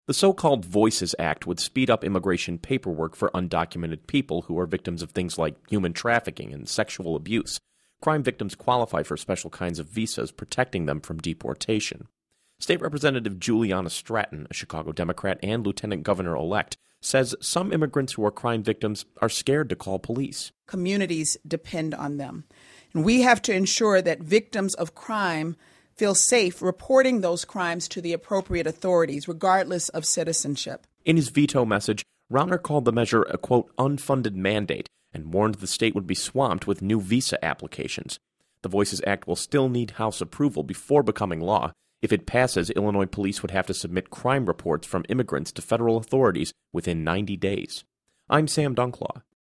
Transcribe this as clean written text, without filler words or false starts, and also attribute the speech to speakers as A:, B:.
A: The so-called Voices Act would speed up immigration paperwork for undocumented people who are victims of things like human trafficking and sexual abuse. Crime victims qualify for special kinds of visas protecting them from deportation. State Representative Juliana Stratton, a Chicago Democrat and Lieutenant Governor-elect, says some immigrants who are crime victims are scared to call police.
B: Communities depend on them. And we have to ensure that victims of crime feel safe reporting those crimes to the appropriate authorities, regardless of citizenship.
A: In his veto message, Rauner called the measure a, quote, unfunded mandate and warned the state would be swamped with new visa applications. The Voices Act will still need House approval before becoming law. If it passes, Illinois police would have to submit crime reports from immigrants to federal authorities within 90 days. I'm Sam Dunklaw.